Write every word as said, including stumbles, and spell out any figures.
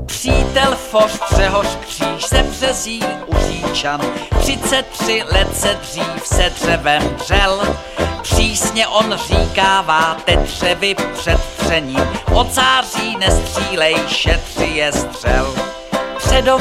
Přítel Foř, Třehoř, Kříž se březí u Říčan. Třicet tři let se dřív se dřevem dřel. Přísně on říkává tetřevy před třením. Od září nestřílej, šetři je střel. Předo